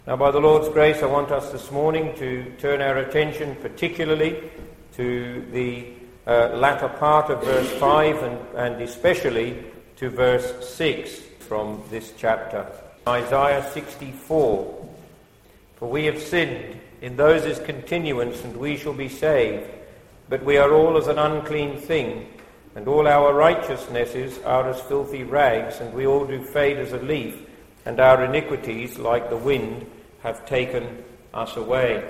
Now, by the Lord's grace, I want us this morning to turn our attention particularly to the latter part of verse 5 and especially to verse 6 from this chapter. Isaiah 64. For we have sinned, in those is continuance, and we shall be saved. But we are all as an unclean thing, and all our righteousnesses are as filthy rags, and we all do fade as a leaf, and our iniquities, like the wind, have taken us away.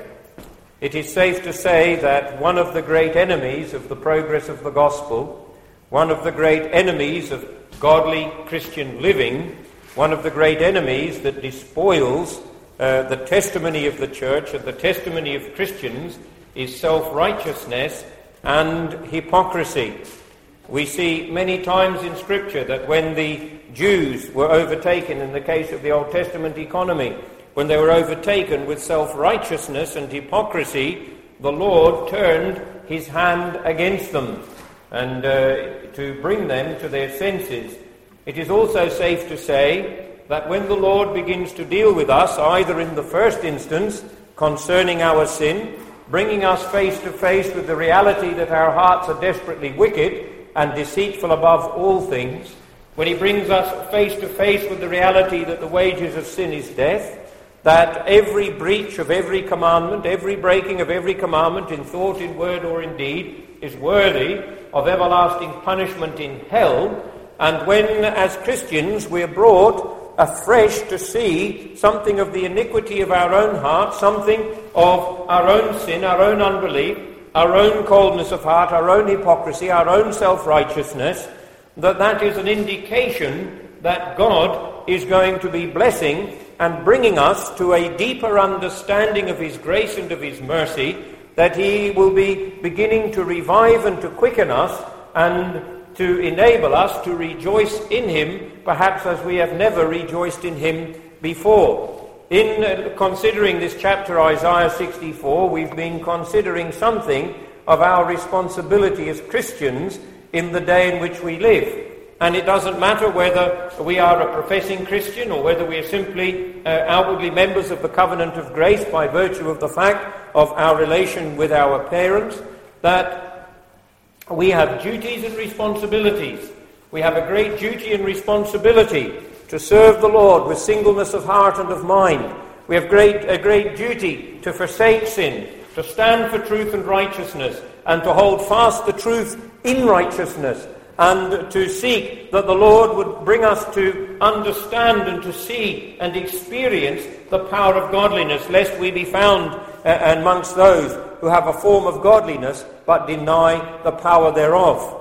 It is safe to say that one of the great enemies of the progress of the gospel, one of the great enemies of godly Christian living, one of the great enemies that despoils the testimony of the church and the testimony of Christians is self-righteousness and hypocrisy. We see many times in Scripture that when the Jews were overtaken, in the case of the Old Testament economy, when they were overtaken with self-righteousness and hypocrisy, the Lord turned his hand against them and to bring them to their senses. It is also safe to say that when the Lord begins to deal with us, either in the first instance concerning our sin, bringing us face to face with the reality that our hearts are desperately wicked and deceitful above all things, when he brings us face to face with the reality that the wages of sin is death, that every breach of every commandment, every breaking of every commandment in thought, in word, or in deed is worthy of everlasting punishment in hell, and when, as Christians, we are brought afresh to see something of the iniquity of our own heart, something of our own sin, our own unbelief, our own coldness of heart, our own hypocrisy, our own self-righteousness, that is an indication that God is going to be blessing and bringing us to a deeper understanding of his grace and of his mercy, that he will be beginning to revive and to quicken us and to enable us to rejoice in him, perhaps as we have never rejoiced in him before. In considering this chapter, Isaiah 64, we've been considering something of our responsibility as Christians in the day in which we live. And it doesn't matter whether we are a professing Christian or whether we are simply outwardly members of the covenant of grace by virtue of the fact of our relation with our parents, that we have duties and responsibilities. We have a great duty and responsibility to serve the Lord with singleness of heart and of mind. We have a great duty to forsake sin, to stand for truth and righteousness, and to hold fast the truth in righteousness, and to seek that the Lord would bring us to understand and to see and experience the power of godliness, lest we be found amongst those who have a form of godliness but deny the power thereof.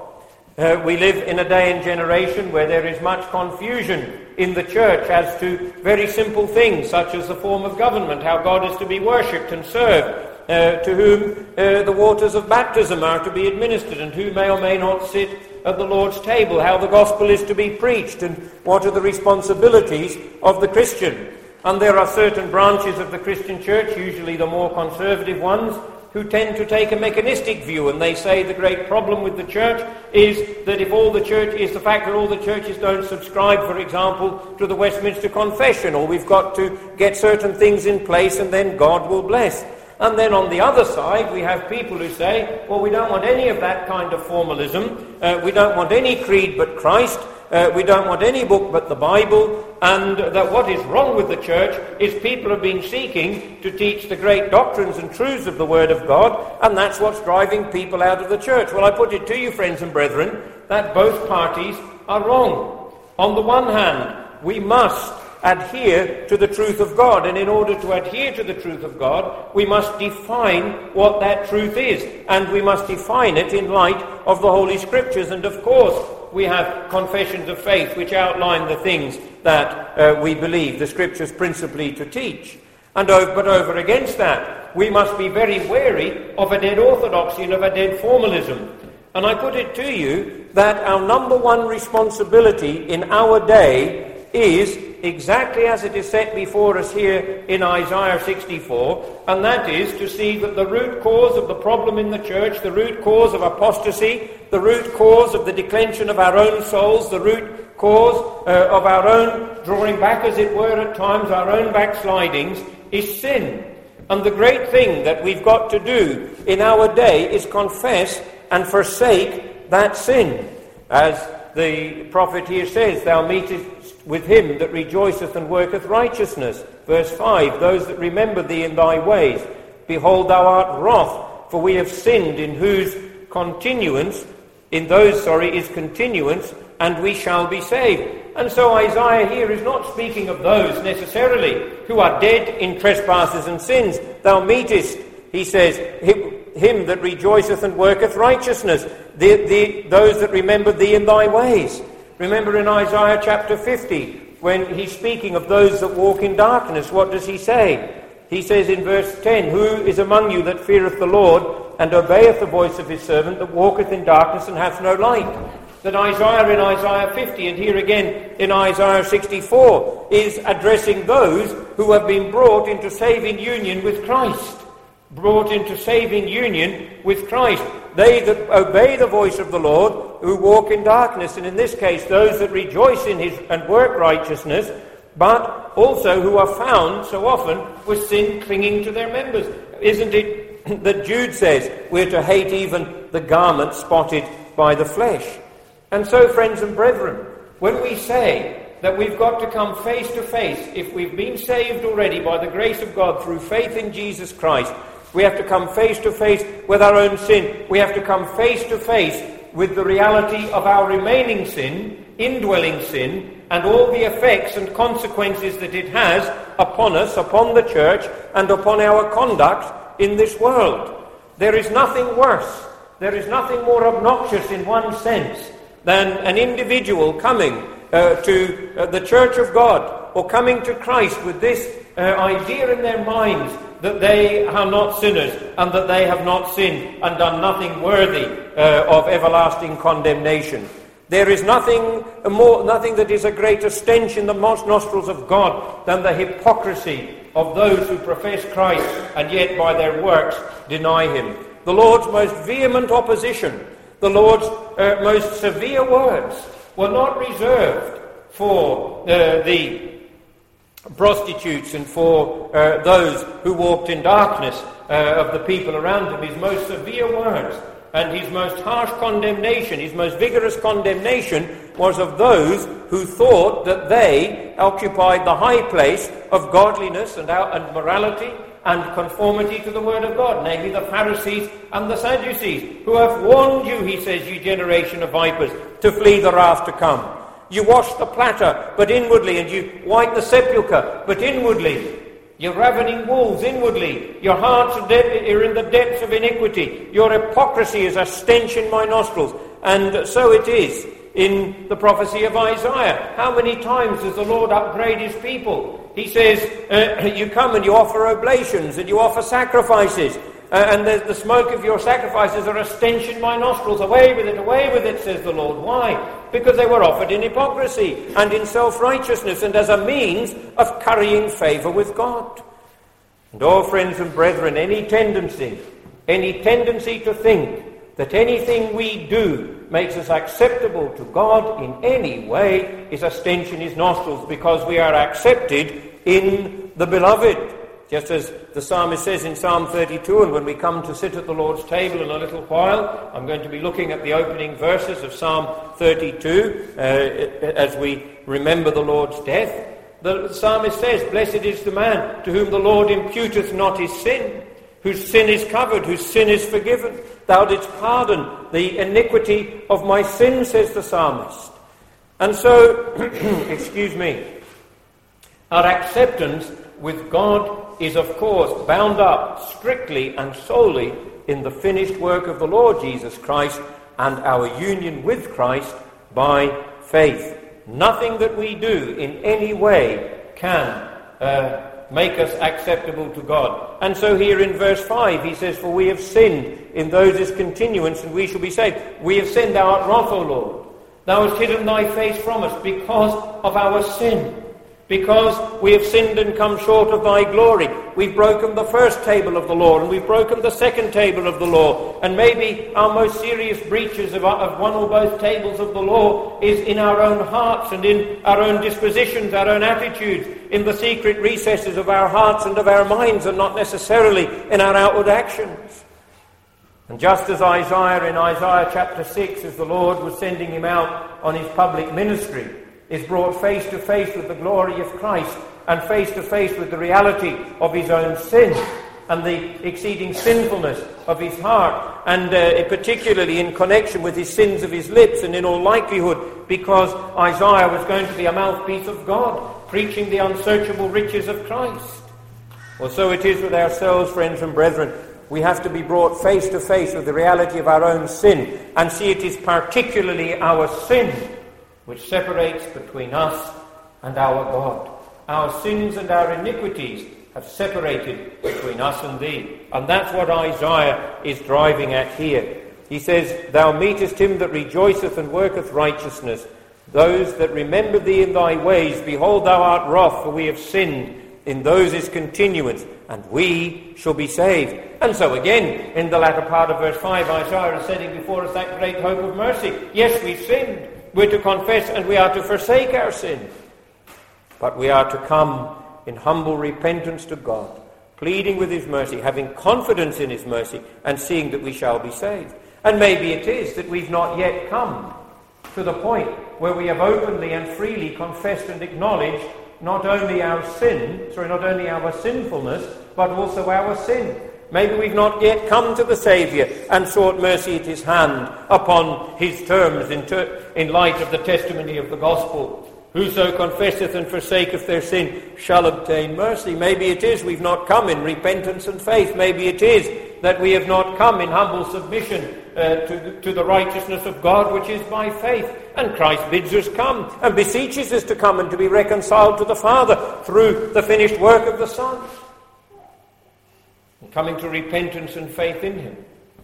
We live in a day and generation where there is much confusion in the church as to very simple things, such as the form of government, how God is to be worshipped and served, to whom the waters of baptism are to be administered, and who may or may not sit at the Lord's table, how the gospel is to be preached, and what are the responsibilities of the Christian. And there are certain branches of the Christian church, usually the more conservative ones, who tend to take a mechanistic view, and they say the great problem with the church is that if all the church is the fact that all the churches don't subscribe, for example, to the Westminster Confession, or we've got to get certain things in place and then God will bless. And then on the other side, we have people who say, well, we don't want any of that kind of formalism. We don't want any creed but Christ. We don't want any book but the Bible. And that what is wrong with the church is people have been seeking to teach the great doctrines and truths of the Word of God, and that's what's driving people out of the church. Well, I put it to you, friends and brethren, that both parties are wrong. On the one hand, we must adhere to the truth of God, and in order to adhere to the truth of God, we must define what that truth is, and we must define it in light of the Holy Scriptures. And of course, we have confessions of faith which outline the things that we believe the Scriptures principally to teach. But over against that, we must be very wary of a dead orthodoxy and of a dead formalism. And I put it to you that our number one responsibility in our day is exactly as it is set before us here in Isaiah 64, and that is to see that the root cause of the problem in the church, the root cause of apostasy, the root cause of the declension of our own souls, the root cause of our own drawing back, as it were, at times, our own backslidings, is sin. And the great thing that we've got to do in our day is confess and forsake that sin. As the prophet here says, thou meetest with him that rejoiceth and worketh righteousness. Verse 5, those that remember thee in thy ways, behold, thou art wroth, for we have sinned, in whose continuance, is continuance, and we shall be saved. And so Isaiah here is not speaking of those necessarily who are dead in trespasses and sins. Thou meetest, he says, him that rejoiceth and worketh righteousness, those that remember thee in thy ways. Remember in Isaiah chapter 50, when he's speaking of those that walk in darkness, what does he say? He says in verse 10, who is among you that feareth the Lord, and obeyeth the voice of his servant, that walketh in darkness and hath no light? That Isaiah in Isaiah 50 and here again in Isaiah 64 is addressing those who have been brought into saving union with Christ. Brought into saving union with Christ. They that obey the voice of the Lord, who walk in darkness, and in this case those that rejoice in his and work righteousness, but also who are found so often with sin clinging to their members. Isn't it that Jude says we're to hate even the garment spotted by the flesh? And so, friends and brethren, when we say that we've got to come face to face, if we've been saved already by the grace of God through faith in Jesus Christ, we have to come face to face with our own sin. We have to come face to face with the reality of our remaining sin, indwelling sin, and all the effects and consequences that it has upon us, upon the church, and upon our conduct in this world. There is nothing worse, there is nothing more obnoxious in one sense than an individual coming to the church of God, or coming to Christ with this idea in their minds that they are not sinners and that they have not sinned and done nothing worthy of everlasting condemnation. There is nothing that is a greater stench in the nostrils of God than the hypocrisy of those who profess Christ and yet by their works deny him. The Lord's most vehement opposition, the Lord's most severe words were not reserved for the prostitutes and for those who walked in darkness of the people around him. His most severe words and his most harsh condemnation, his most vigorous condemnation, was of those who thought that they occupied the high place of godliness and morality and conformity to the word of God, namely the Pharisees and the Sadducees, who have warned you, he says, you generation of vipers, to flee the wrath to come. You wash the platter, but inwardly, and you white the sepulchre, but inwardly. You're ravening wolves inwardly. Your hearts are in the depths of iniquity. Your hypocrisy is a stench in my nostrils. And so it is in the prophecy of Isaiah. How many times does the Lord upbraid his people? He says, you come and you offer oblations and you offer sacrifices. And the smoke of your sacrifices are a stench in my nostrils. Away with it, says the Lord. Why? Because they were offered in hypocrisy and in self-righteousness and as a means of currying favour with God. And oh, friends and brethren, any tendency to think that anything we do makes us acceptable to God in any way is a stench in his nostrils, because we are accepted in the beloved. Just as the psalmist says in Psalm 32, and when we come to sit at the Lord's table in a little while, I'm going to be looking at the opening verses of Psalm 32 as we remember the Lord's death. The psalmist says, blessed is the man to whom the Lord imputeth not his sin, whose sin is covered, whose sin is forgiven. Thou didst pardon the iniquity of my sin, says the psalmist. And so, our acceptance with God is, of course, bound up strictly and solely in the finished work of the Lord Jesus Christ and our union with Christ by faith. Nothing that we do in any way can make us acceptable to God. And so here in verse 5 he says, for we have sinned, in those is continuance, and we shall be saved. We have sinned, thou art wroth, O Lord. Thou hast hidden thy face from us because of our sin. because we have sinned and come short of thy glory. We've broken the first table of the law, and we've broken the second table of the law. And maybe our most serious breaches of one or both tables of the law is in our own hearts and in our own dispositions, our own attitudes, in the secret recesses of our hearts and of our minds, and not necessarily in our outward actions. And just as Isaiah in Isaiah chapter 6, as the Lord was sending him out on his public ministry, is brought face to face with the glory of Christ and face to face with the reality of his own sin and the exceeding sinfulness of his heart, and particularly in connection with his sins of his lips, and in all likelihood because Isaiah was going to be a mouthpiece of God, preaching the unsearchable riches of Christ. Well, so it is with ourselves, friends and brethren. We have to be brought face to face with the reality of our own sin and see it is particularly our sin which separates between us and our God. Our sins and our iniquities have separated between us and thee. And that's what Isaiah is driving at here. He says, Thou meetest him that rejoiceth and worketh righteousness, those that remember thee in thy ways. Behold, thou art wroth, for we have sinned. In those is continuance, and we shall be saved. And so again, in the latter part of verse 5, Isaiah is setting before us that great hope of mercy. Yes, we've sinned. We're to confess and we are to forsake our sin. But we are to come in humble repentance to God, pleading with his mercy, having confidence in his mercy, and seeing that we shall be saved. And maybe it is that we've not yet come to the point where we have openly and freely confessed and acknowledged not only our sinfulness, but also our sin. Maybe we've not yet come to the Saviour and sought mercy at his hand upon his terms in light of the testimony of the gospel. Whoso confesseth and forsaketh their sin shall obtain mercy. Maybe it is we've not come in repentance and faith. Maybe it is that we have not come in humble submission to the righteousness of God, which is by faith. And Christ bids us come and beseeches us to come and to be reconciled to the Father through the finished work of the Son. And coming to repentance and faith in him.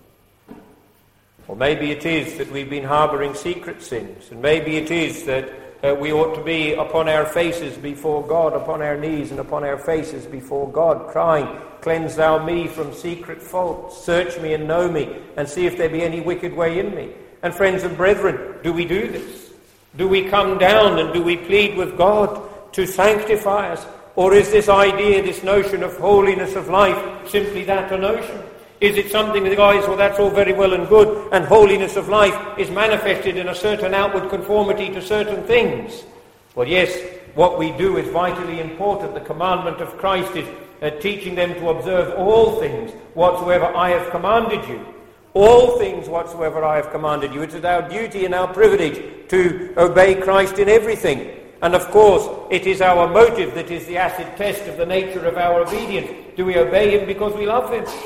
Or maybe it is that we've been harbouring secret sins. And maybe it is that we ought to be upon our faces before God, upon our knees and upon our faces before God, crying, Cleanse thou me from secret faults, search me and know me, and see if there be any wicked way in me. And friends and brethren, do we do this? Do we come down and do we plead with God to sanctify us? Or is this idea, this notion of holiness of life, simply that, a notion? Is it something that, guys, well, that's all very well and good, and holiness of life is manifested in a certain outward conformity to certain things? Well, yes, what we do is vitally important. The commandment of Christ is teaching them to observe all things whatsoever I have commanded you. All things whatsoever I have commanded you. It is our duty and our privilege to obey Christ in everything. And of course, it is our motive that is the acid test of the nature of our obedience. Do we obey him because we love him?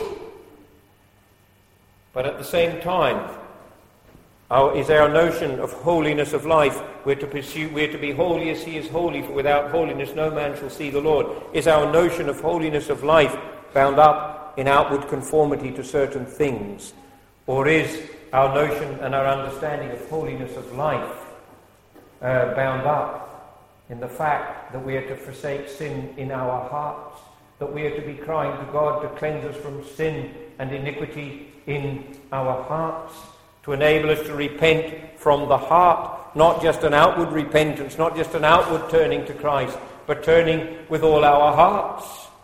But at the same time, is our notion of holiness of life. We're to be holy as he is holy, for without holiness no man shall see the Lord. Is our notion of holiness of life bound up in outward conformity to certain things? Or is our notion and our understanding of holiness of life bound up in the fact that we are to forsake sin in our hearts, that we are to be crying to God to cleanse us from sin and iniquity in our hearts, to enable us to repent from the heart, not just an outward repentance, not just an outward turning to Christ, but turning with all our hearts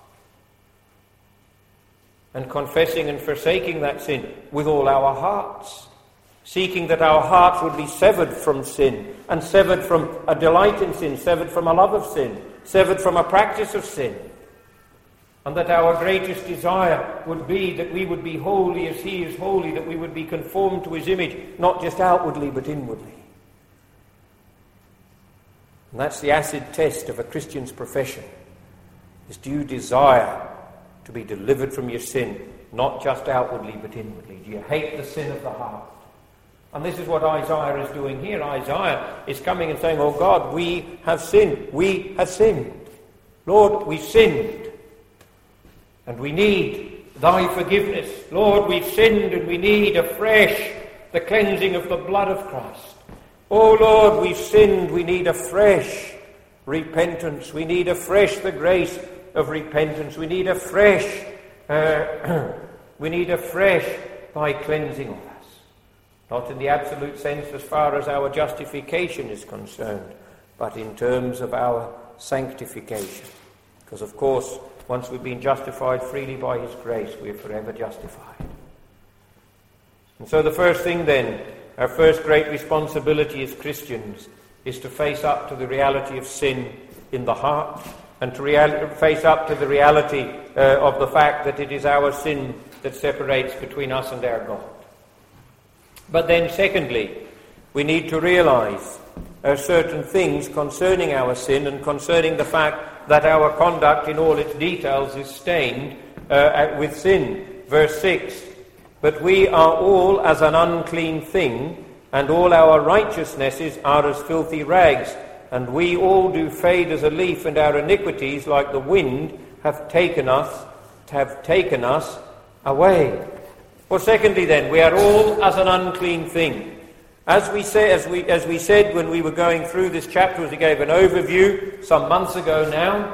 and confessing and forsaking that sin with all our hearts, seeking that our hearts would be severed from sin and severed from a delight in sin, severed from a love of sin, severed from a practice of sin. And that our greatest desire would be that we would be holy as he is holy, that we would be conformed to his image, not just outwardly but inwardly. And that's the acid test of a Christian's profession. Do you desire to be delivered from your sin, not just outwardly but inwardly? Do you hate the sin of the heart? And this is what Isaiah is doing here. Isaiah is coming and saying, oh God, we have sinned. We have sinned. Lord, we've sinned. And we need thy forgiveness. Lord, we've sinned and we need afresh the cleansing of the blood of Christ. Oh Lord, we've sinned, we need afresh repentance. We need afresh the grace of repentance. We need afresh thy cleansing of us. Not in the absolute sense as far as our justification is concerned, but in terms of our sanctification. Because, of course, once we've been justified freely by his grace, we're forever justified. And so the first thing then, our first great responsibility as Christians, is to face up to the reality of sin in the heart, and to face up to the reality of the fact that it is our sin that separates between us and our God. But then secondly, we need to realize certain things concerning our sin and concerning the fact that our conduct in all its details is stained with sin. Verse 6, but we are all as an unclean thing, and all our righteousnesses are as filthy rags, and we all do fade as a leaf, and our iniquities, like the wind, have taken us away. Well, secondly then, we are all as an unclean thing. As we said when we were going through this chapter, as we gave an overview some months ago now,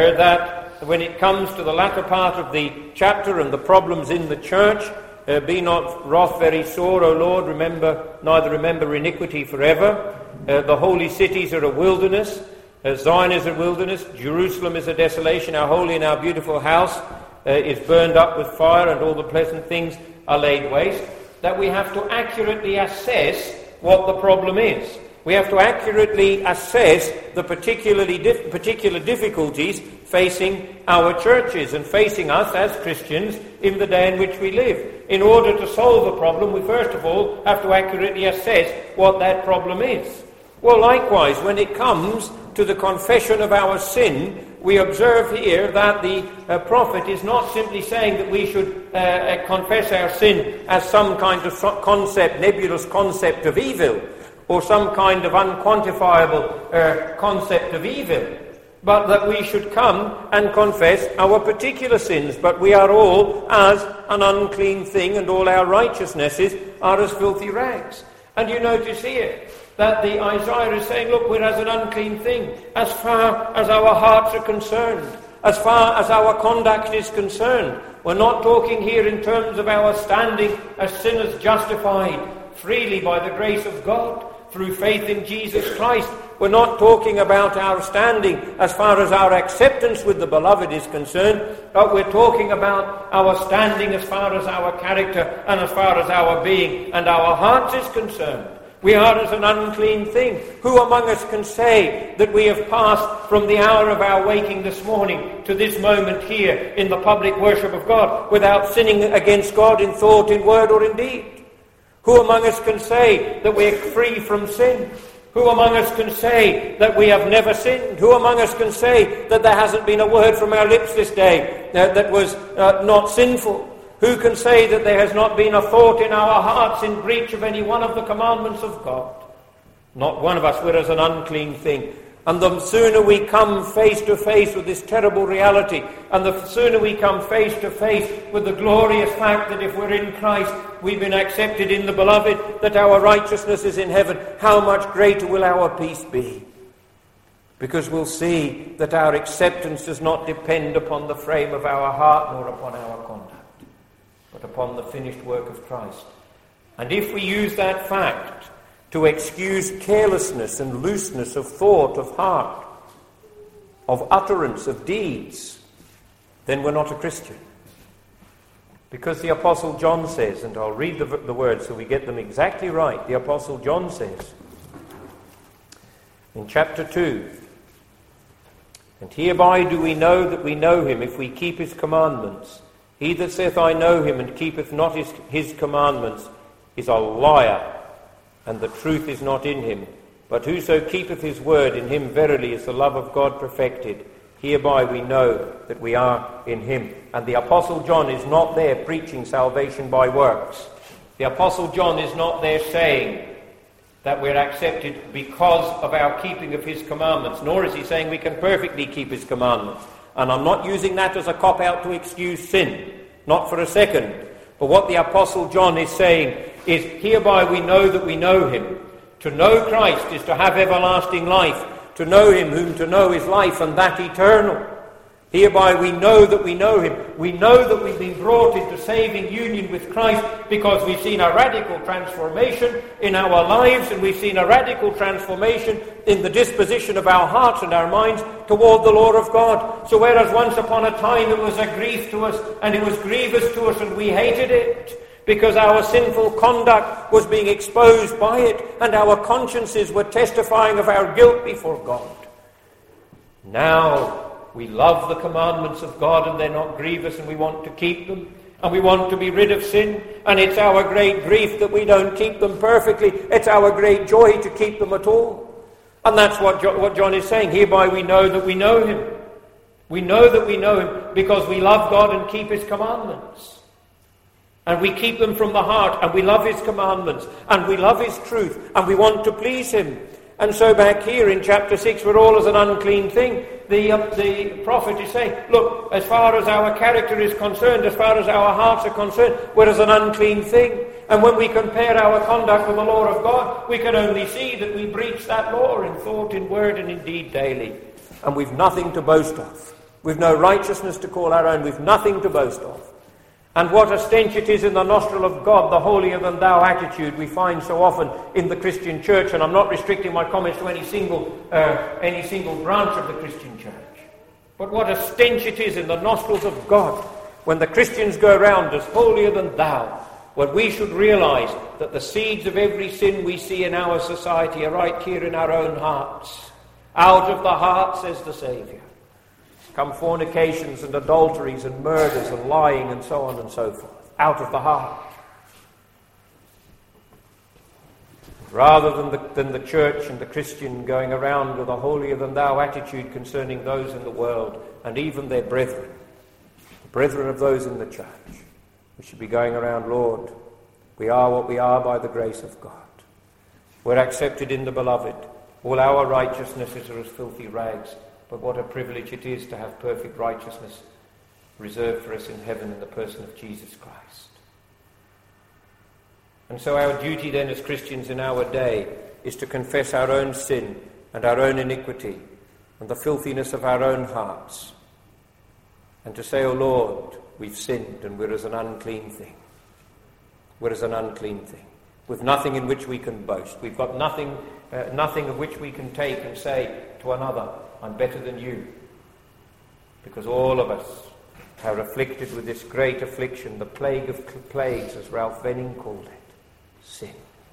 that when it comes to the latter part of the chapter and the problems in the church, be not wrath very sore, O Lord, neither remember iniquity forever. The holy cities are a wilderness. Zion is a wilderness. Jerusalem is a desolation. Our holy and our beautiful house is burned up with fire, and all the pleasant things are laid waste. That we have to accurately assess what the problem is. We have to accurately assess the particular difficulties facing our churches and facing us as Christians in the day in which we live. In order to solve a problem, we first of all have to accurately assess what that problem is. Well, likewise, when it comes to the confession of our sin, we observe here that the prophet is not simply saying that we should confess our sin as some kind of nebulous concept of evil, or some kind of unquantifiable concept of evil, but that we should come and confess our particular sins. But we are all as an unclean thing, and all our righteousnesses are as filthy rags. And you notice here that the Isaiah is saying, look, we're as an unclean thing, as far as our hearts are concerned, as far as our conduct is concerned. We're not talking here in terms of our standing as sinners justified freely by the grace of God through faith in Jesus Christ. We're not talking about our standing as far as our acceptance with the beloved is concerned, but we're talking about our standing as far as our character and as far as our being and our hearts is concerned. We are as an unclean thing. Who among us can say that we have passed from the hour of our waking this morning to this moment here in the public worship of God without sinning against God in thought, in word, or in deed? Who among us can say that we're free from sin? Who among us can say that we have never sinned? Who among us can say that there hasn't been a word from our lips this day that was not sinful? Who can say that there has not been a thought in our hearts in breach of any one of the commandments of God? Not one of us. We're as an unclean thing. And the sooner we come face to face with this terrible reality, and the sooner we come face to face with the glorious fact that if we're in Christ, we've been accepted in the beloved, that our righteousness is in heaven, how much greater will our peace be? Because we'll see that our acceptance does not depend upon the frame of our heart nor upon our conduct, but upon the finished work of Christ. And if we use that fact to excuse carelessness and looseness of thought, of heart, of utterance, of deeds, then we're not a Christian. Because the Apostle John says, and I'll read the words so we get them exactly right. The Apostle John says in chapter 2, and hereby do we know that we know him, if we keep his commandments. He that saith, I know him, and keepeth not his commandments, is a liar, and the truth is not in him. But whoso keepeth his word, in him verily is the love of God perfected. Hereby we know that we are in him. And the Apostle John is not there preaching salvation by works. The Apostle John is not there saying that we're accepted because of our keeping of his commandments, nor is he saying we can perfectly keep his commandments. And I'm not using that as a cop-out to excuse sin, not for a second. But what the Apostle John is saying is, hereby we know that we know him. To know Christ is to have everlasting life. to know him whom to know is life, and that eternal. Hereby we know that we know him. We know that we've been brought into saving union with Christ because we've seen a radical transformation in our lives, and we've seen a radical transformation in the disposition of our hearts and our minds toward the law of God. So whereas once upon a time it was a grief to us and it was grievous to us and we hated it because our sinful conduct was being exposed by it and our consciences were testifying of our guilt before God, now we love the commandments of God and they're not grievous and we want to keep them and we want to be rid of sin, and it's our great grief that we don't keep them perfectly. It's our great joy to keep them at all. And that's what John is saying. Hereby we know that we know him. We know that we know him because we love God and keep his commandments. And we keep them from the heart, and we love his commandments, and we love his truth, and we want to please him. And so back here in chapter 6, we're all as an unclean thing. The prophet is saying, look, as far as our character is concerned, as far as our hearts are concerned, we're as an unclean thing. And when we compare our conduct with the law of God, we can only see that we breach that law in thought, in word, and in deed daily. And we've nothing to boast of. We've no righteousness to call our own. We've nothing to boast of. And what a stench it is in the nostril of God, the holier-than-thou attitude we find so often in the Christian church. And I'm not restricting my comments to any single branch of the Christian church. But what a stench it is in the nostrils of God when the Christians go around as holier-than-thou, when we should realize that the seeds of every sin we see in our society are right here in our own hearts. Out of the heart, says the Saviour, come fornications and adulteries and murders and lying and so on and so forth. Out of the heart. Rather than the church and the Christian going around with a holier-than-thou attitude concerning those in the world and even their brethren, the brethren of those in the church, we should be going around, Lord, we are what we are by the grace of God. We're accepted in the beloved. All our righteousnesses are as filthy rags. But what a privilege it is to have perfect righteousness reserved for us in heaven in the person of Jesus Christ. And so our duty then as Christians in our day is to confess our own sin and our own iniquity and the filthiness of our own hearts, and to say, O Lord, we've sinned and we're as an unclean thing. We're as an unclean thing, with nothing in which we can boast. We've got nothing of which we can take and say to another, I'm better than you. Because all of us are afflicted with this great affliction, the plague of plagues, as Ralph Venning called it, sin.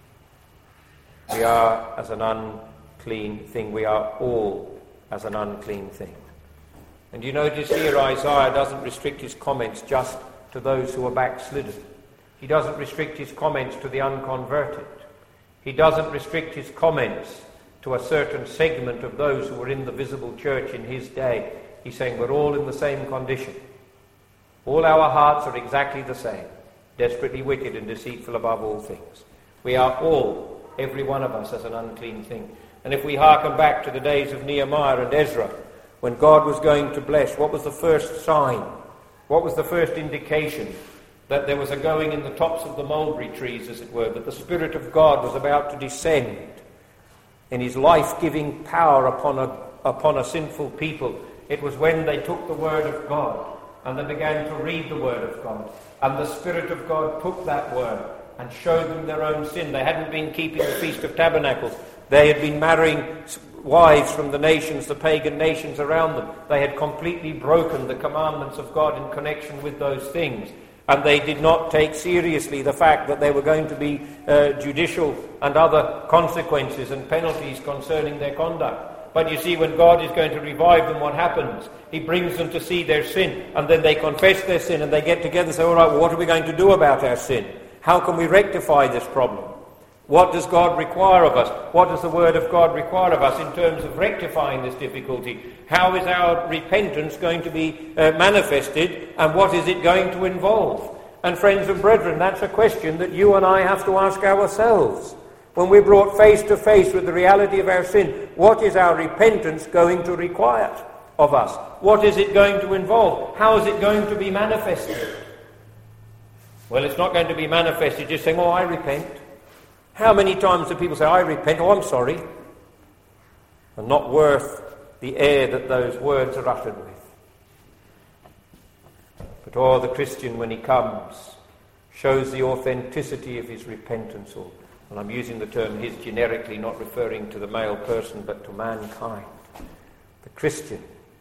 We are as an unclean thing. We are all as an unclean thing. And you notice here Isaiah doesn't restrict his comments just to those who are backslidden. He doesn't restrict his comments to the unconverted. He doesn't restrict his comments to a certain segment of those who were in the visible church in his day. He's saying we're all in the same condition. All our hearts are exactly the same, desperately wicked and deceitful above all things. We are all, every one of us, as an unclean thing. And if we hearken back to the days of Nehemiah and Ezra, when God was going to bless, what was the first sign? What was the first indication that there was a going in the tops of the mulberry trees, as it were, that the Spirit of God was about to descend in his life-giving power upon a sinful people? It was when they took the Word of God and they began to read the Word of God, and the Spirit of God took that Word and showed them their own sin. They hadn't been keeping the Feast of Tabernacles. They had been marrying wives from the nations, the pagan nations around them. They had completely broken the commandments of God in connection with those things. And they did not take seriously the fact that there were going to be judicial and other consequences and penalties concerning their conduct. But you see, when God is going to revive them, what happens? He brings them to see their sin, and then they confess their sin, and they get together and say, all right, well, what are we going to do about our sin? How can we rectify this problem? What does God require of us? What does the Word of God require of us in terms of rectifying this difficulty? How is our repentance going to be manifested, and what is it going to involve? And friends and brethren, that's a question that you and I have to ask ourselves. When we're brought face to face with the reality of our sin, what is our repentance going to require of us? What is it going to involve? How is it going to be manifested? Well, it's not going to be manifested just saying, oh, I repent. How many times do people say, I repent, oh, I'm sorry? and not worth the air that those words are uttered with. But the Christian, when he comes, shows the authenticity of his repentance, and I'm using the term his generically, not referring to the male person, but to mankind. The Christian,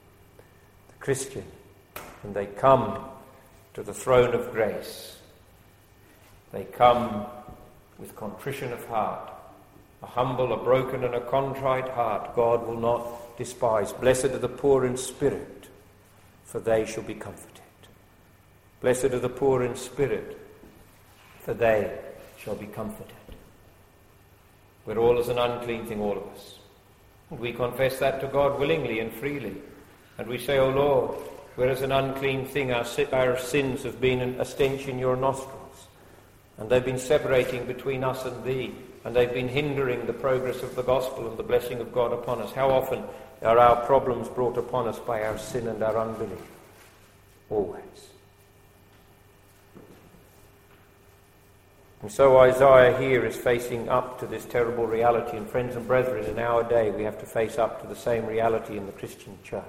when they come to the throne of grace, they come with contrition of heart, a humble, a broken, and a contrite heart God will not despise. Blessed are the poor in spirit, for they shall be comforted. Blessed are the poor in spirit, for they shall be comforted. We're all as an unclean thing, all of us. And we confess that to God willingly and freely. And we say, O Lord, we're as an unclean thing. Our sins have been a stench in your nostrils. And they've been separating between us and thee. And they've been hindering the progress of the gospel and the blessing of God upon us. How often are our problems brought upon us by our sin and our unbelief? Always. And so Isaiah here is facing up to this terrible reality. And friends and brethren, in our day we have to face up to the same reality in the Christian church.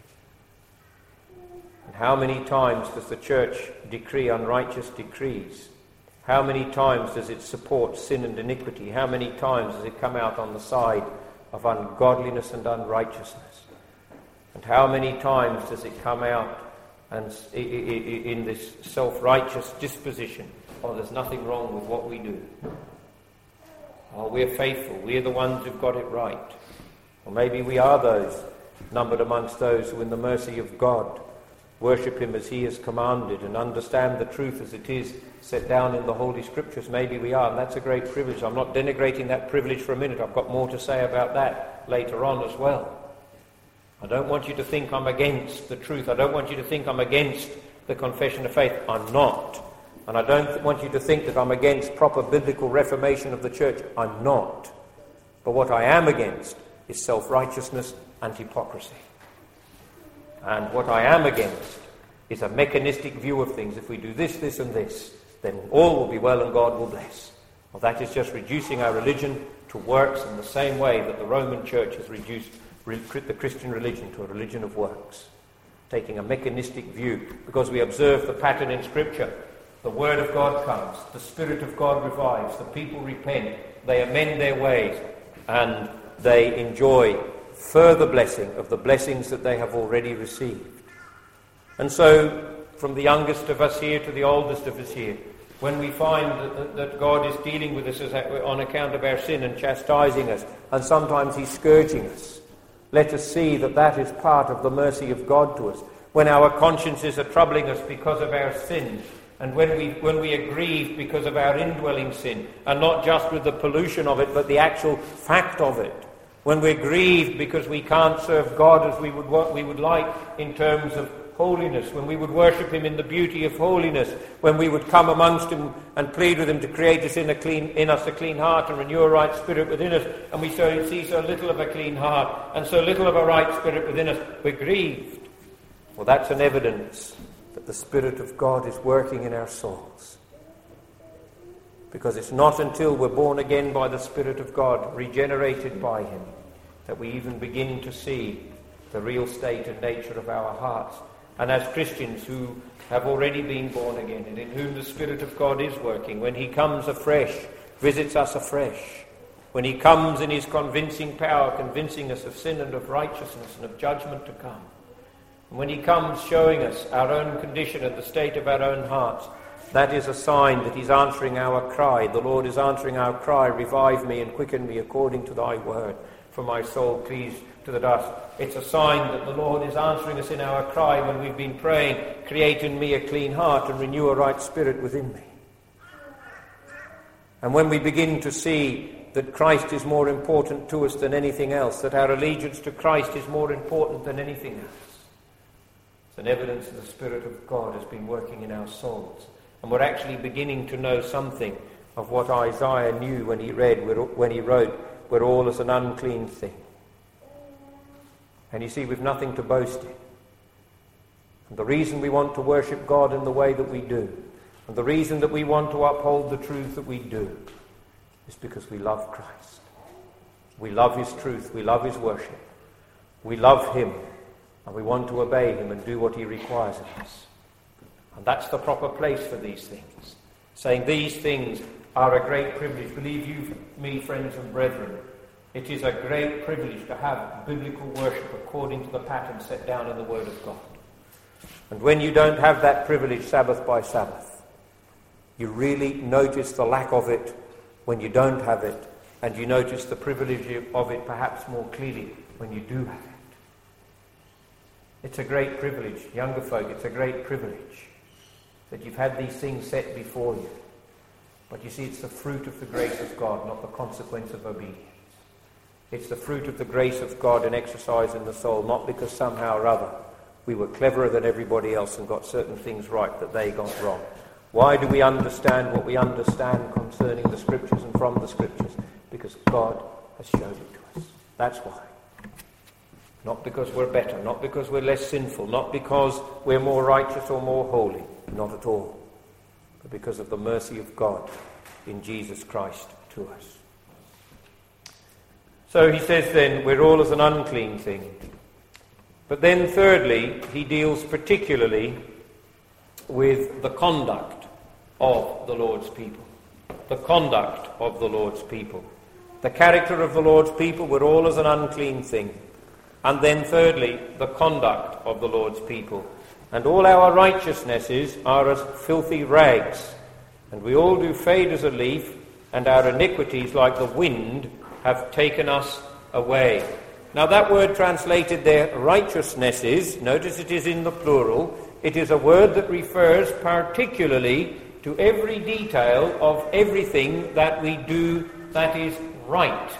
And how many times does the church decree unrighteous decrees? How many times does it support sin and iniquity? How many times does it come out on the side of ungodliness and unrighteousness? And how many times does it come out and in this self-righteous disposition? Oh, there's nothing wrong with what we do. Oh, we're faithful. We're the ones who've got it right. Or maybe we are those numbered amongst those who in the mercy of God worship him as he has commanded and understand the truth as it is set down in the Holy Scriptures. Maybe we are, and that's a great privilege. I'm not denigrating that privilege for a minute. I've got more to say about that later on as well. I don't want you to think I'm against the truth. I don't want you to think I'm against the confession of faith. I'm not. And I don't want you to think that I'm against proper biblical reformation of the church. I'm not. But what I am against is self-righteousness and hypocrisy. And what I am against is a mechanistic view of things. If we do this, this and this, then all will be well and God will bless. Well, that is just reducing our religion to works in the same way that the Roman Church has reduced the Christian religion to a religion of works. Taking a mechanistic view, because we observe the pattern in Scripture. The Word of God comes, the Spirit of God revives, the people repent, they amend their ways, and they enjoy further blessing of the blessings that they have already received. And so, from the youngest of us here to the oldest of us here, when we find that God is dealing with us on account of our sin and chastising us, and sometimes he's scourging us, let us see that that is part of the mercy of God to us. When our consciences are troubling us because of our sins, and when we are grieved because of our indwelling sin, and not just with the pollution of it, but the actual fact of it. When we're grieved because we can't serve God as we would like in terms of holiness, when we would worship him in the beauty of holiness, when we would come amongst him and plead with him to create us in us a clean heart and renew a right spirit within us, and we see so little of a clean heart and so little of a right spirit within us, we're grieved. Well, that's an evidence that the Spirit of God is working in our souls. Because it's not until we're born again by the Spirit of God, regenerated by him, that we even begin to see the real state and nature of our hearts. And as Christians who have already been born again, and in whom the Spirit of God is working, when he comes afresh, visits us afresh, when he comes in his convincing power, convincing us of sin and of righteousness and of judgment to come, and when he comes showing us our own condition and the state of our own hearts, that is a sign that he's answering our cry. The Lord is answering our cry, revive me and quicken me according to thy word, for my soul cleaves to the dust. It's a sign that the Lord is answering us in our cry when we've been praying, create in me a clean heart and renew a right spirit within me. And when we begin to see that Christ is more important to us than anything else, that our allegiance to Christ is more important than anything else, it's an evidence that the Spirit of God has been working in our souls. And we're actually beginning to know something of what Isaiah knew when he wrote, we're all as an unclean thing. And you see, we've nothing to boast in. And the reason we want to worship God in the way that we do, and the reason that we want to uphold the truth that we do, is because we love Christ. We love his truth. We love his worship. We love him. And we want to obey him and do what he requires of us. And that's the proper place for these things. Saying these things are a great privilege. Believe you me, friends and brethren, it is a great privilege to have biblical worship according to the pattern set down in the Word of God. And when you don't have that privilege Sabbath by Sabbath, you really notice the lack of it when you don't have it, and you notice the privilege of it perhaps more clearly when you do have it. It's a great privilege, younger folk, it's a great privilege that you've had these things set before you. But you see, it's the fruit of the grace of God, not the consequence of obedience. It's the fruit of the grace of God and exercise in the soul, not because somehow or other we were cleverer than everybody else and got certain things right that they got wrong. Why do we understand what we understand concerning the Scriptures and from the Scriptures? Because God has shown it to us. That's why. Not because we're better, not because we're less sinful, not because we're more righteous or more holy. Not at all. But because of the mercy of God in Jesus Christ to us. So he says then, we're all as an unclean thing. But then thirdly, he deals particularly with the conduct of the Lord's people. The conduct of the Lord's people. The character of the Lord's people, we're all as an unclean thing. And then thirdly, the conduct of the Lord's people. And all our righteousnesses are as filthy rags. And we all do fade as a leaf, and our iniquities, like the wind, have taken us away. Now that word translated there, righteousnesses, notice it is in the plural. It is a word that refers particularly to every detail of everything that we do that is right.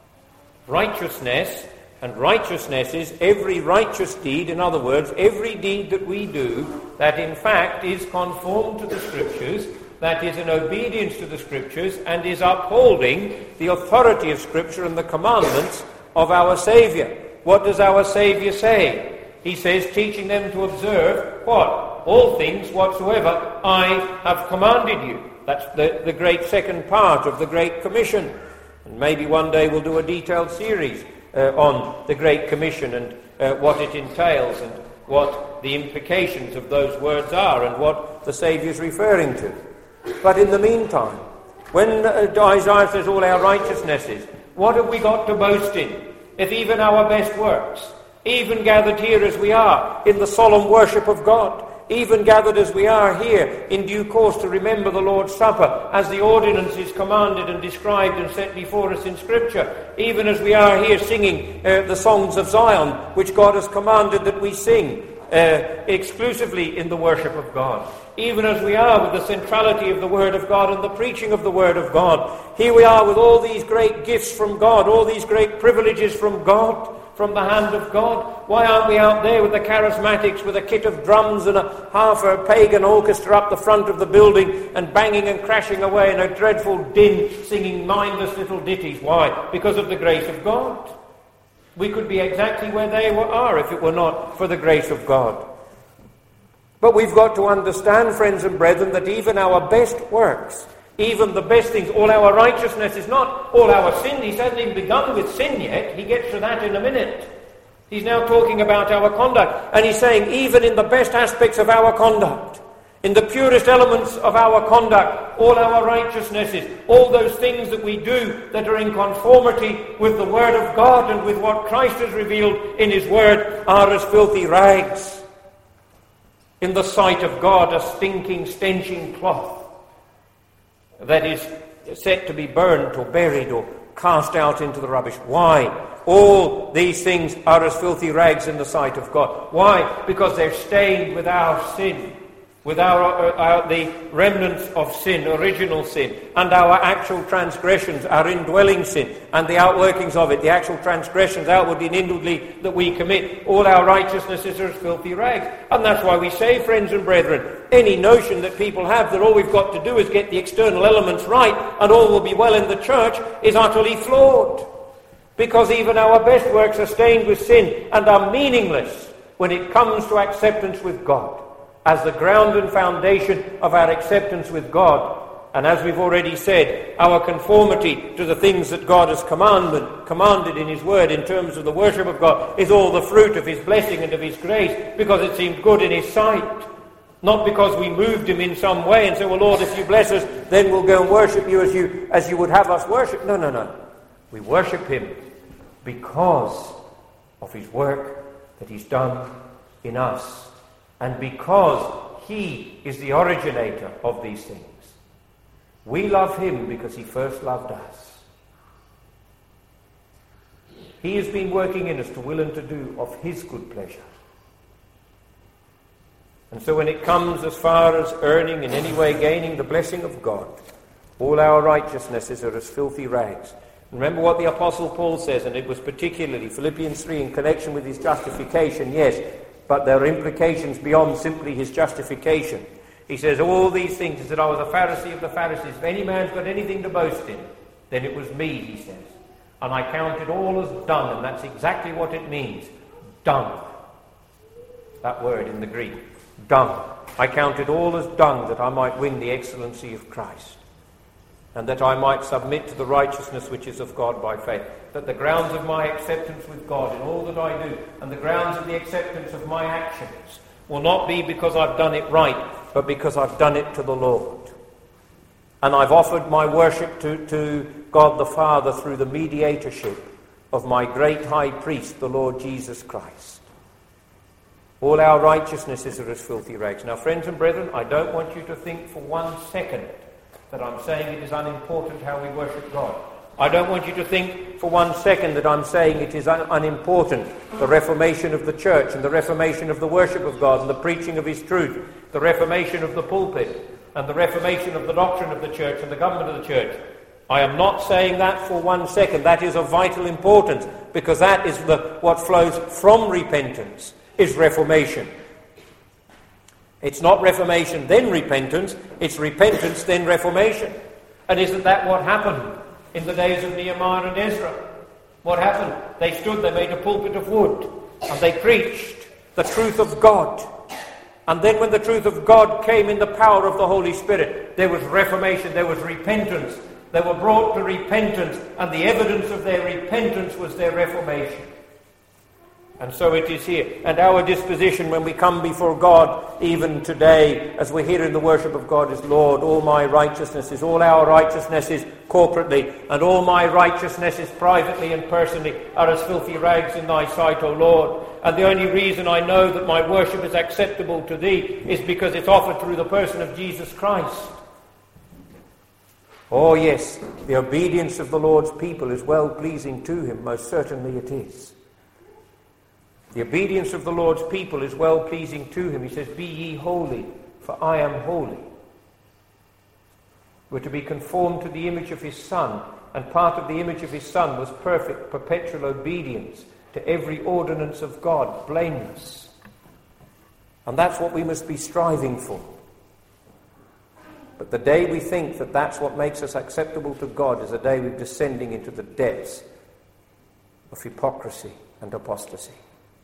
Righteousness, and righteousness is every righteous deed, in other words, every deed that we do that in fact is conformed to the Scriptures, that is in obedience to the Scriptures, and is upholding the authority of Scripture and the commandments of our Saviour. What does our Saviour say? He says, teaching them to observe what? All things whatsoever I have commanded you. That's the great second part of the Great Commission. And maybe one day we'll do a detailed series on the Great Commission and what it entails and what the implications of those words are and what the Saviour's referring to. But in the meantime, when Isaiah says all our righteousnesses, what have we got to boast in? If even our best works, even gathered here as we are in the solemn worship of God, even gathered as we are here in due course to remember the Lord's Supper as the ordinance is commanded and described and set before us in Scripture, even as we are here singing the songs of Zion, which God has commanded that we sing exclusively in the worship of God, even as we are with the centrality of the Word of God and the preaching of the Word of God. Here we are with all these great gifts from God, all these great privileges from God, from the hand of God. Why aren't we out there with the charismatics with a kit of drums and half a pagan orchestra up the front of the building and banging and crashing away in a dreadful din, singing mindless little ditties? Why? Because of the grace of God. We could be exactly where they are if it were not for the grace of God. But we've got to understand, friends and brethren, that even our best works, even the best things, all our righteousness is not all our sin. He hasn't even begun with sin yet. He gets to that in a minute. He's now talking about our conduct. And he's saying even in the best aspects of our conduct, in the purest elements of our conduct, all our righteousnesses, all those things that we do that are in conformity with the Word of God and with what Christ has revealed in His Word are as filthy rags. In the sight of God, a stinking, stenching cloth that is set to be burnt or buried or cast out into the rubbish. Why? All these things are as filthy rags in the sight of God. Why? Because they're stained with our sin, with the remnants of sin, original sin, and our actual transgressions, our indwelling sin, and the outworkings of it, the actual transgressions outwardly and inwardly that we commit. All our righteousnesses are as filthy rags. And that's why we say, friends and brethren, any notion that people have that all we've got to do is get the external elements right and all will be well in the church is utterly flawed. Because even our best works are stained with sin and are meaningless when it comes to acceptance with God. As the ground and foundation of our acceptance with God, And as we've already said, our conformity to the things that God has commanded in his word in terms of the worship of God is all the fruit of his blessing and of his grace, because it seemed good in his sight. Not because we moved him in some way and said, well, Lord, if you bless us, then we'll go and worship you as you would have us worship. No. We worship him because of his work that he's done in us, and because he is the originator of these things. We love him because he first loved us. He has been working in us to will and to do of his good pleasure. And so when it comes as far as earning, in any way gaining the blessing of God, all our righteousnesses are as filthy rags. Remember what the Apostle Paul says, and it was particularly Philippians 3 in connection with his justification, yes, but there are implications beyond simply his justification. He says, all these things, he said, I was a Pharisee of the Pharisees. If any man's got anything to boast in, then it was me, he says. And I count it all as dung, and that's exactly what it means. Dung. That word in the Greek. Dung. I count it all as dung that I might win the excellency of Christ, and that I might submit to the righteousness which is of God by faith. That the grounds of my acceptance with God in all that I do, and the grounds of the acceptance of my actions, will not be because I've done it right, but because I've done it to the Lord. And I've offered my worship to God the Father through the mediatorship of my great high priest, the Lord Jesus Christ. All our righteousnesses are as filthy rags. Now, friends and brethren, I don't want you to think for 1 second that I'm saying it is unimportant how we worship God. I don't want you to think for 1 second that I'm saying it is unimportant, the reformation of the church and the reformation of the worship of God and the preaching of his truth, the reformation of the pulpit and the reformation of the doctrine of the church and the government of the church. I am not saying that for 1 second. That is of vital importance, because that is what flows from repentance, is reformation. It's not reformation then repentance, it's repentance then reformation. And isn't that what happened in the days of Nehemiah and Ezra? What happened? They stood, they made a pulpit of wood, and they preached the truth of God. And then when the truth of God came in the power of the Holy Spirit, there was reformation, there was repentance. They were brought to repentance, and the evidence of their repentance was their reformation. And so it is here. And our disposition when we come before God, even today, as we're here in the worship of God, is, Lord, all my righteousnesses, all our righteousnesses corporately, and all my righteousnesses privately and personally are as filthy rags in thy sight, O Lord. And the only reason I know that my worship is acceptable to thee is because it's offered through the person of Jesus Christ. Oh yes, the obedience of the Lord's people is well-pleasing to him. Most certainly it is. The obedience of the Lord's people is well-pleasing to him. He says, be ye holy, for I am holy. We're to be conformed to the image of his Son, and part of the image of his Son was perfect, perpetual obedience to every ordinance of God, blameless. And that's what we must be striving for. But the day we think that that's what makes us acceptable to God is a day we're descending into the depths of hypocrisy and apostasy.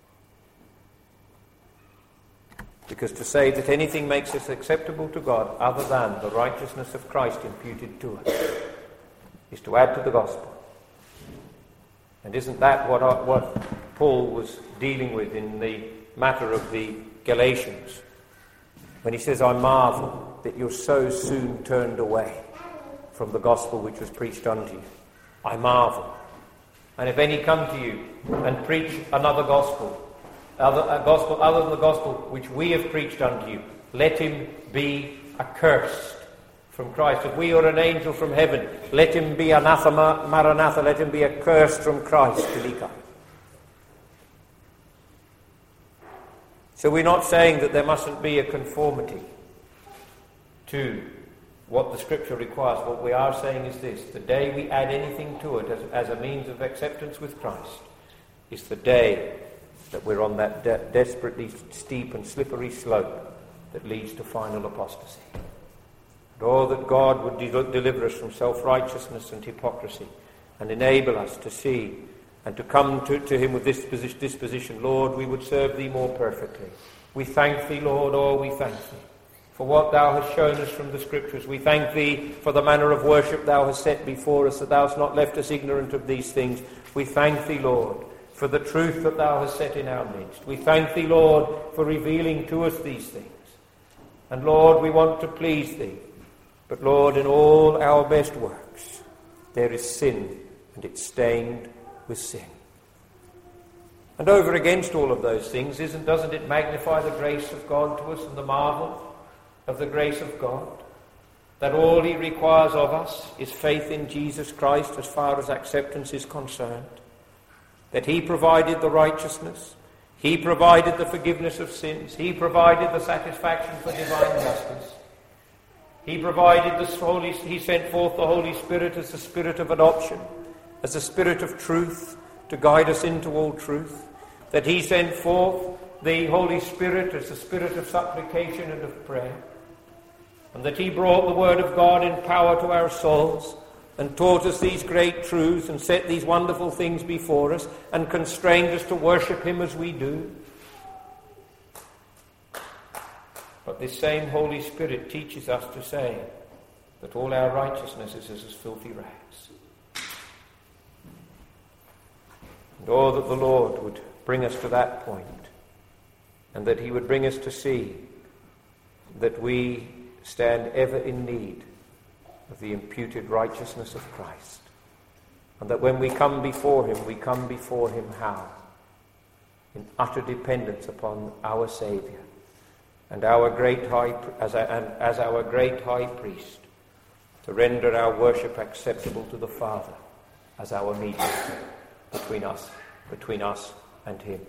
Because to say that anything makes us acceptable to God other than the righteousness of Christ imputed to us is to add to the gospel. And isn't that what Paul was dealing with in the matter of the Galatians? When he says, I marvel that you're so soon turned away from the gospel which was preached unto you. I marvel. And if any come to you and preach another gospel, a gospel other than the gospel which we have preached unto you, let him be accursed from Christ. If we are an angel from heaven, let him be anathema, maranatha, let him be accursed from Christ till he come. So we're not saying that there mustn't be a conformity to what the Scripture requires. What we are saying is this: the day we add anything to it as a means of acceptance with Christ is the day that we're on that desperately steep and slippery slope that leads to final apostasy. And oh, that God would deliver us from self-righteousness and hypocrisy and enable us to see and to come to him with this disposition. Lord, we would serve thee more perfectly. We thank thee, Lord, oh, we thank thee for what thou hast shown us from the Scriptures. We thank thee for the manner of worship thou hast set before us, that thou hast not left us ignorant of these things. We thank thee, Lord, for the truth that thou hast set in our midst. We thank thee, Lord, for revealing to us these things. And Lord, we want to please thee. But Lord, in all our best works, there is sin, and it's stained with sin. And over against all of those things, doesn't it magnify the grace of God to us and the marvel of the grace of God? That all he requires of us is faith in Jesus Christ as far as acceptance is concerned. That he provided the righteousness, he provided the forgiveness of sins, he provided the satisfaction for divine justice. He provided he sent forth the Holy Spirit as the Spirit of adoption, as the Spirit of truth to guide us into all truth. That he sent forth the Holy Spirit as the Spirit of supplication and of prayer. And that he brought the Word of God in power to our souls and taught us these great truths and set these wonderful things before us and constrained us to worship him as we do. But this same Holy Spirit teaches us to say that all our righteousness is as filthy rags. And oh, that the Lord would bring us to that point, and that he would bring us to see that we stand ever in need of the imputed righteousness of Christ. And that when we come before him how? In utter dependence upon our Saviour and our great as our great high priest, to render our worship acceptable to the Father as our mediator between us and him.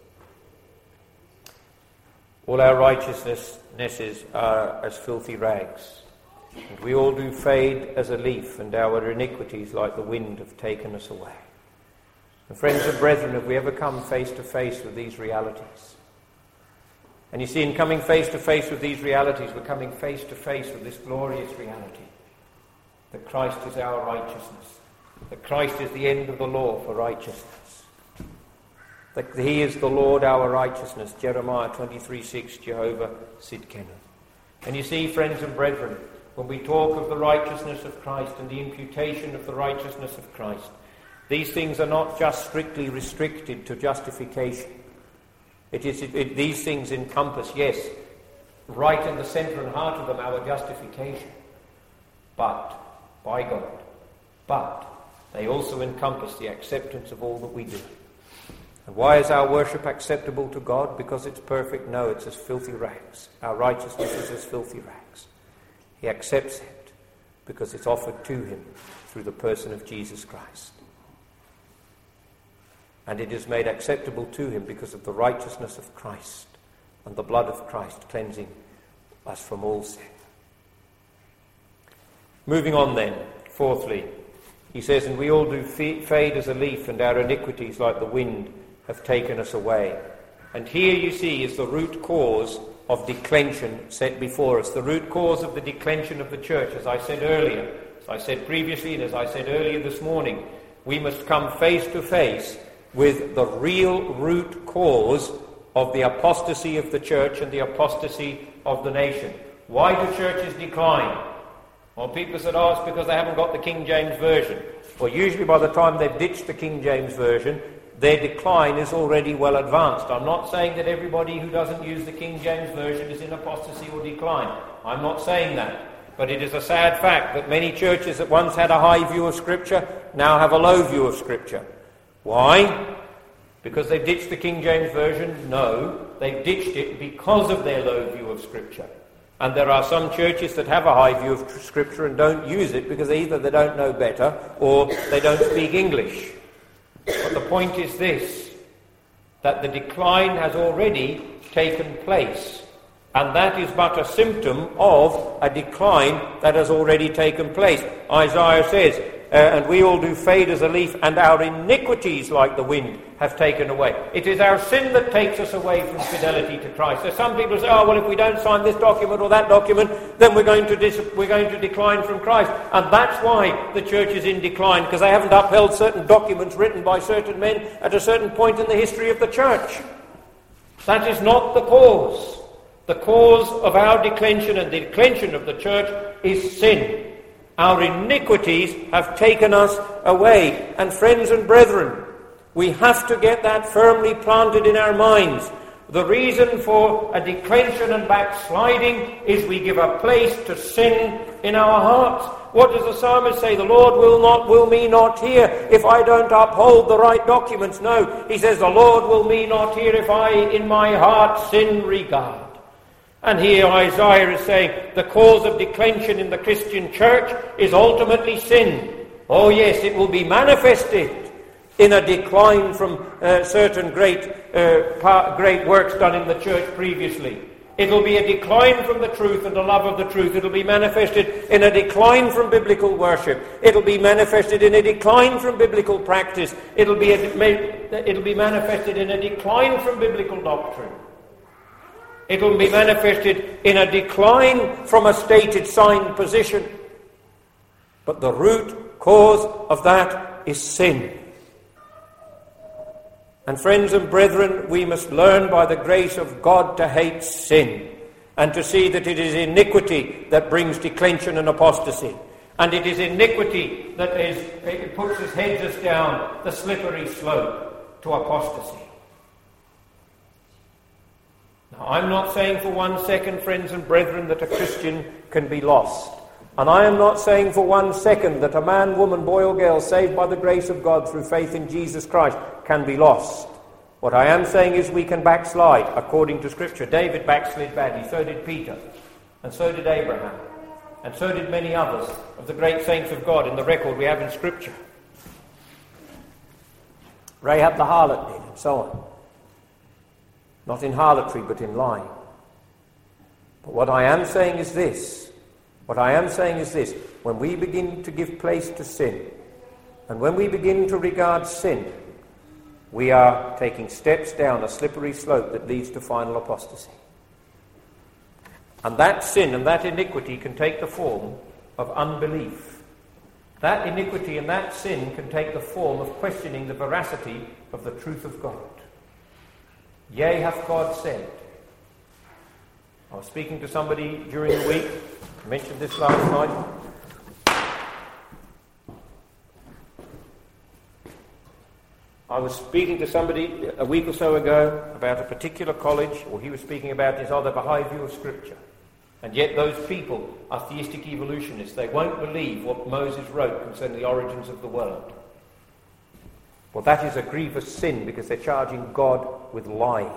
All our righteousnesses are as filthy rags, and we all do fade as a leaf, and our iniquities like the wind have taken us away. And friends and brethren, have we ever come face to face with these realities? And you see, in coming face to face with these realities, we're coming face to face with this glorious reality, that Christ is our righteousness, that Christ is the end of the law for righteousness, that he is the Lord our righteousness, Jeremiah 23:6, Jehovah Sidkenu. And you see, friends and brethren, when we talk of the righteousness of Christ and the imputation of the righteousness of Christ, these things are not just strictly restricted to justification. These things encompass, yes, right in the centre and heart of them, our justification. But they also encompass the acceptance of all that we do. And why is our worship acceptable to God? Because it's perfect? No, it's as filthy rags. Our righteousness is as filthy rags. He accepts it because it's offered to him through the person of Jesus Christ. And it is made acceptable to him because of the righteousness of Christ and the blood of Christ cleansing us from all sin. Moving on then, fourthly, he says, and we all do fade as a leaf, and our iniquities like the wind have taken us away. And here you see is the root cause of declension set before us. The root cause of the declension of the church, as I said earlier, as I said previously, and as I said earlier this morning, we must come face to face with the real root cause of the apostasy of the church and the apostasy of the nation. Why do churches decline? Well, people said, it's because they haven't got the King James Version. Well, usually by the time they've ditched the King James Version, their decline is already well advanced. I'm not saying that everybody who doesn't use the King James Version is in apostasy or decline. I'm not saying that. But it is a sad fact that many churches that once had a high view of Scripture now have a low view of Scripture. Why? Because they've ditched the King James Version? No, they've ditched it because of their low view of Scripture. And there are some churches that have a high view of Scripture and don't use it because either they don't know better or they don't speak English. But the point is this, that the decline has already taken place. And that is but a symptom of a decline that has already taken place. Isaiah says, and we all do fade as a leaf, and our iniquities like the wind have taken away. It is our sin that takes us away from fidelity to Christ. So some people say, if we don't sign this document or that document, then we're going to decline from Christ. And that's why the church is in decline, because they haven't upheld certain documents written by certain men at a certain point in the history of the church. That is not the cause. The cause of our declension and the declension of the church is sin. Our iniquities have taken us away. And friends and brethren, we have to get that firmly planted in our minds. The reason for a declension and backsliding is we give a place to sin in our hearts. What does the psalmist say? The Lord will me not hear if I don't uphold the right documents. No, he says the Lord will me not hear if I in my heart sin regard. And here Isaiah is saying the cause of declension in the Christian church is ultimately sin. Oh yes, it will be manifested in a decline from certain great works done in the church previously. It will be a decline from the truth and the love of the truth. It will be manifested in a decline from biblical worship. It will be manifested in a decline from biblical practice. It will be manifested in a decline from biblical doctrine. It will be manifested in a decline from a stated signed position. But the root cause of that is sin. And friends and brethren, we must learn by the grace of God to hate sin and to see that it is iniquity that brings declension and apostasy. And it is iniquity that it heads us down the slippery slope to apostasy. Now, I'm not saying for 1 second, friends and brethren, that a Christian can be lost. And I am not saying for 1 second that a man, woman, boy or girl saved by the grace of God through faith in Jesus Christ can be lost. What I am saying is we can backslide according to Scripture. David backslid badly, so did Peter, and so did Abraham, and so did many others of the great saints of God in the record we have in Scripture. Rahab the harlot did, and so on. Not in harlotry, but in lying. But what I am saying is this. When we begin to give place to sin, and when we begin to regard sin, we are taking steps down a slippery slope that leads to final apostasy. And that sin and that iniquity can take the form of unbelief. That iniquity and that sin can take the form of questioning the veracity of the truth of God. Yea, hath God said. I was speaking to somebody during the week. I mentioned this last night. I was speaking to somebody a week or so ago about a particular college, or he was speaking about his other behaviour of Scripture. And yet those people are theistic evolutionists. They won't believe what Moses wrote concerning the origins of the world. Well, that is a grievous sin because they're charging God with lying.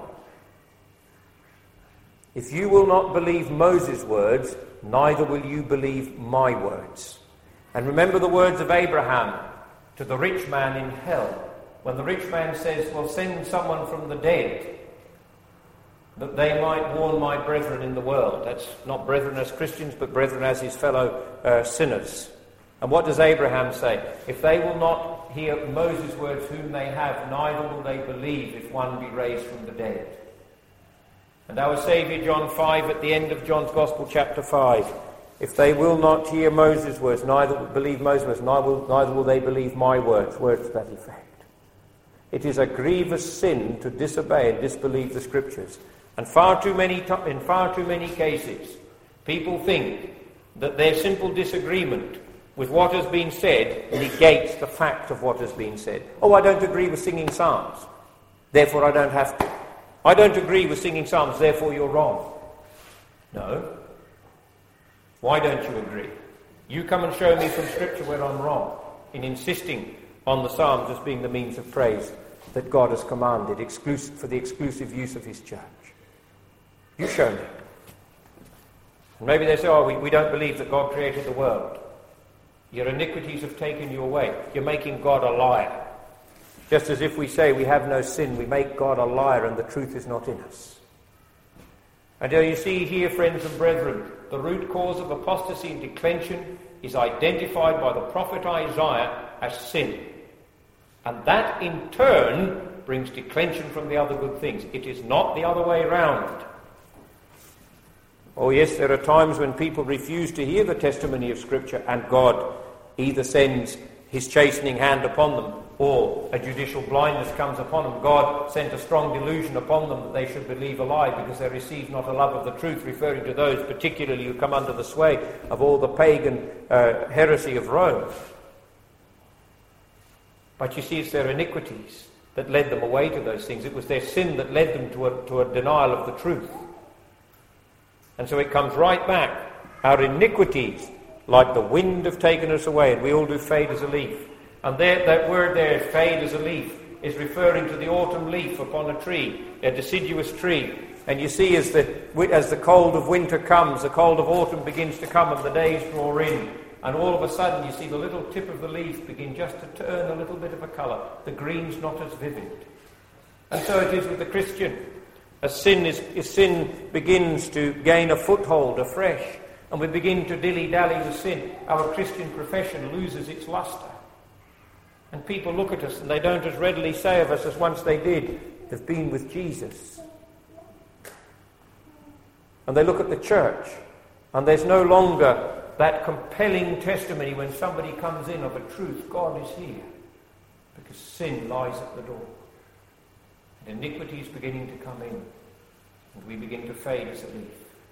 If you will not believe Moses' words, neither will you believe my words. And remember the words of Abraham to the rich man in hell, when the rich man says, well, send someone from the dead, that they might warn my brethren in the world. That's not brethren as Christians, but brethren as his fellow sinners. And what does Abraham say? If they will not hear Moses' words whom they have, neither will they believe if one be raised from the dead. And our Saviour, John 5, at the end of John's Gospel, chapter 5, if they will not hear Moses' words, neither will believe Moses' words, neither will they believe my words, words to that effect. It is a grievous sin to disobey and disbelieve the Scriptures. And in far too many cases, people think that their simple disagreement with what has been said negates the fact of what has been said. Oh, I don't agree with singing psalms, therefore I don't have to. I don't agree with singing psalms, therefore you're wrong. No. Why don't you agree? You come and show me from Scripture where I'm wrong in insisting on the psalms as being the means of praise that God has commanded for the exclusive use of his church. You show me. And maybe they say, oh, we don't believe that God created the world. Your iniquities have taken you away. You're making God a liar. Just as if we say we have no sin, we make God a liar and the truth is not in us. And you see here, friends and brethren, the root cause of apostasy and declension is identified by the prophet Isaiah as sin. And that in turn brings declension from the other good things. It is not the other way round. Oh yes, there are times when people refuse to hear the testimony of Scripture and God either sends his chastening hand upon them, or a judicial blindness comes upon them. God sent a strong delusion upon them that they should believe a lie because they received not a love of the truth, referring to those particularly who come under the sway of all the pagan heresy of Rome. But you see, it's their iniquities that led them away to those things. It was their sin that led them to a denial of the truth. And so it comes right back. Our iniquities, like the wind, have taken us away, and we all do fade as a leaf. And that word there, fade as a leaf, is referring to the autumn leaf upon a tree, a deciduous tree. And you see, as the cold of winter comes, the cold of autumn begins to come, and the days draw in. And all of a sudden you see the little tip of the leaf begin just to turn a little bit of a colour. The green's not as vivid. And so it is with the Christian. As sin begins to gain a foothold afresh, and we begin to dilly-dally with sin, our Christian profession loses its lustre. And people look at us and they don't as readily say of us as once they did, they've been with Jesus. And they look at the church, and there's no longer that compelling testimony when somebody comes in of a truth, God is here, because sin lies at the door. And iniquity is beginning to come in, and we begin to fade as a leaf.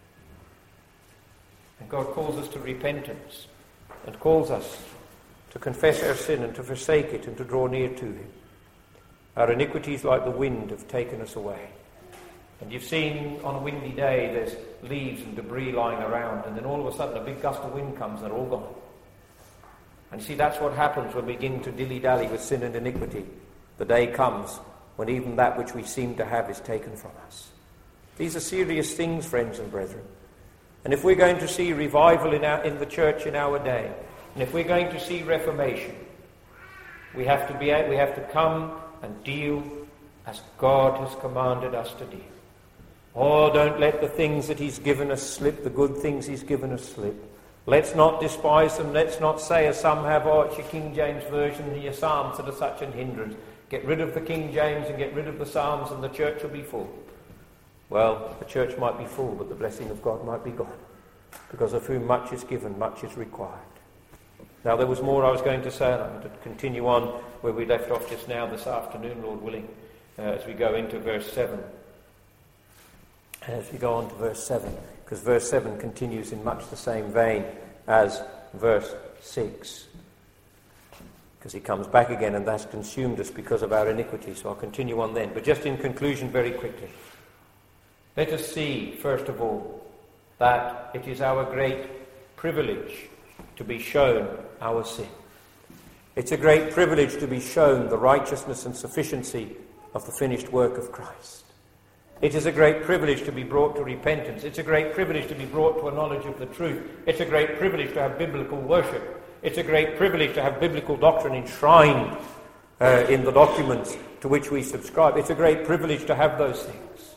And God calls us to repentance, and calls us to confess our sin and to forsake it and to draw near to him. Our iniquities, like the wind, have taken us away. And you've seen on a windy day there's leaves and debris lying around, and then all of a sudden a big gust of wind comes and they're all gone. And you see, that's what happens when we begin to dilly-dally with sin and iniquity. The day comes when even that which we seem to have is taken from us. These are serious things, friends and brethren. And if we're going to see revival in the church in our day, and if we're going to see reformation, we have to come and deal as God has commanded us to deal. Oh, don't let the things that he's given us slip, the good things he's given us slip. Let's not despise them. Let's not say, as some have, oh, it's your King James Version and your Psalms that are such an hindrance. Get rid of the King James and get rid of the Psalms and the church will be full. Well, the church might be full, but the blessing of God might be gone. Because of whom much is given, much is required. Now, there was more I was going to say, and I'm going to continue on where we left off just now this afternoon, Lord willing, as we go into verse 7. As we go on to verse 7, because verse 7 continues in much the same vein as verse 6. Because he comes back again, and that's consumed us because of our iniquity. So I'll continue on then. But just in conclusion, very quickly, let us see, first of all, that it is our great privilege to be shown our sin. It's a great privilege to be shown the righteousness and sufficiency of the finished work of Christ. It is a great privilege to be brought to repentance. It's a great privilege to be brought to a knowledge of the truth. It's a great privilege to have biblical worship. It's a great privilege to have biblical doctrine enshrined in the documents to which we subscribe. It's a great privilege to have those things.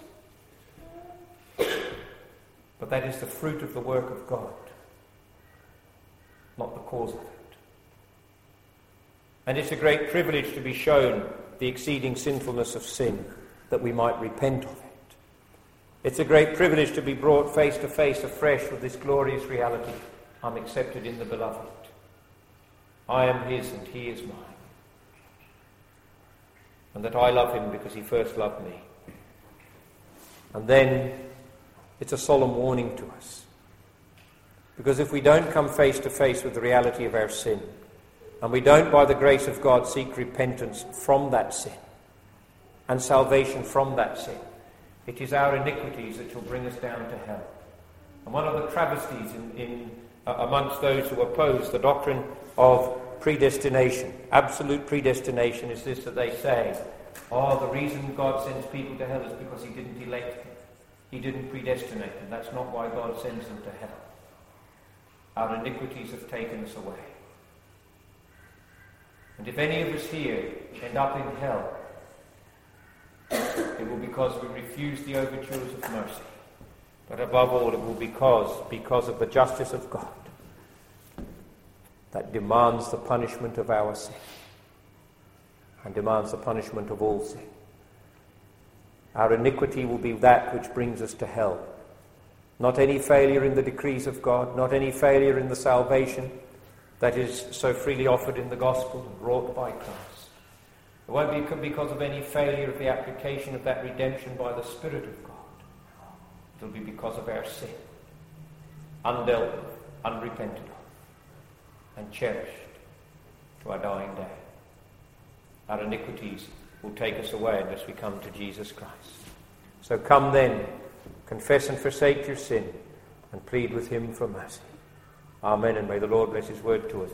But that is the fruit of the work of God, not the cause of it. And it's a great privilege to be shown the exceeding sinfulness of sin, that we might repent of it. It's a great privilege to be brought face to face afresh with this glorious reality. I'm accepted in the beloved. I am his and he is mine. And that I love him because he first loved me. And then it's a solemn warning to us. Because if we don't come face to face with the reality of our sin, and we don't, by the grace of God, seek repentance from that sin and salvation from that sin, it is our iniquities that shall bring us down to hell. And one of the travesties amongst those who oppose the doctrine of predestination, absolute predestination, is this, that they say, oh, the reason God sends people to hell is because he didn't elect them. He didn't predestinate them. That's not why God sends them to hell. Our iniquities have taken us away. And if any of us here end up in hell, it will be because we refuse the overtures of mercy. But above all, it will be because of the justice of God that demands the punishment of our sin and demands the punishment of all sin. Our iniquity will be that which brings us to hell. Not any failure in the decrees of God, not any failure in the salvation, that is so freely offered in the gospel and wrought by Christ. It won't be because of any failure of the application of that redemption by the Spirit of God. It'll be because of our sin, undealt with, unrepented of, and cherished to our dying day. Our iniquities will take us away unless we come to Jesus Christ. So come then, confess and forsake your sin, and plead with him for mercy. Amen, and may the Lord bless his word to us.